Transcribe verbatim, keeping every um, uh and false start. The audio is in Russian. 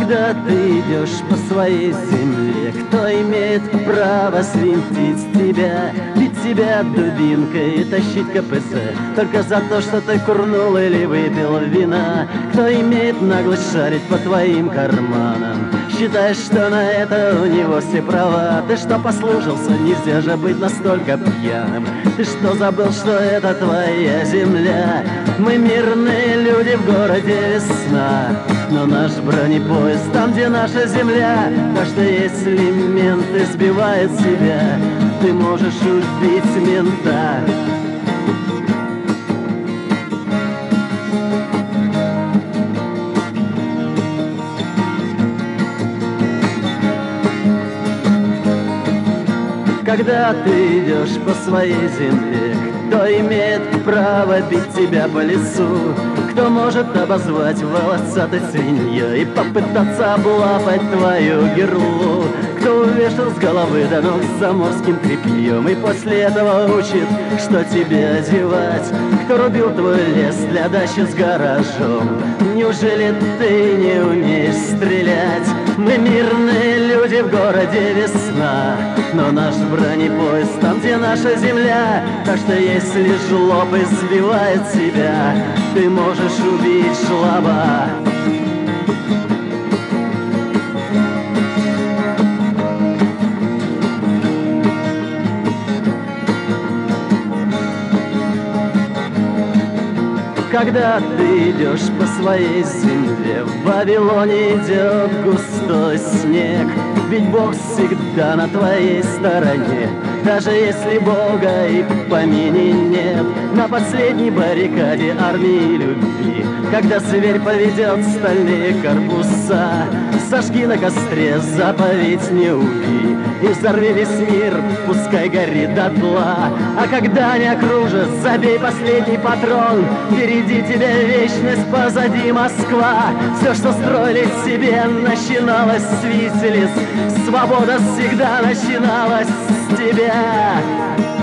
Когда ты идешь по своей земле, кто имеет право свинтить тебя, бить тебя дубинкой и тащить ка пэ зэ только за то, что ты курнул или выпил вина? Кто имеет наглость шарить по твоим карманам? Считаешь, что на это у него все права? Ты что, послушался? Нельзя же быть настолько пьяным. Ты что, забыл, что это твоя земля? Мы мирные люди, в городе весна, но наш бронепоезд там, где наша земля. Так что если мент избивает себя, ты можешь убить мента. Когда ты идешь по своей земле, кто имеет право бить тебя по лицу? Кто может обозвать волосатой свиньей и попытаться облапать твою герлу? Кто увешал с головы до ног заморским тряпьем и после этого учит, что тебе одевать? Кто рубил твой лес для дачи с гаражом? Неужели ты не умеешь стрелять? Мы мирные люди, в городе весна, но наш бронепоезд там, где наша земля. Так что если жлоб избивает себя, ты можешь убить жлоба. Когда ты идешь по своей земле, в Вавилоне идет густой снег. Ведь Бог всегда на твоей стороне, даже если Бога и в помине нет. На последней баррикаде армии любви, когда зверь поведет стальные корпуса, сожги на костре заповедь не убий и взорви весь мир, пускай горит дотла. А когда не окружат, забей последний патрон. Впереди тебя вечность, позади Москва. Все, что строили себе, начиналось с виселиц. Свобода всегда начиналась с тебя.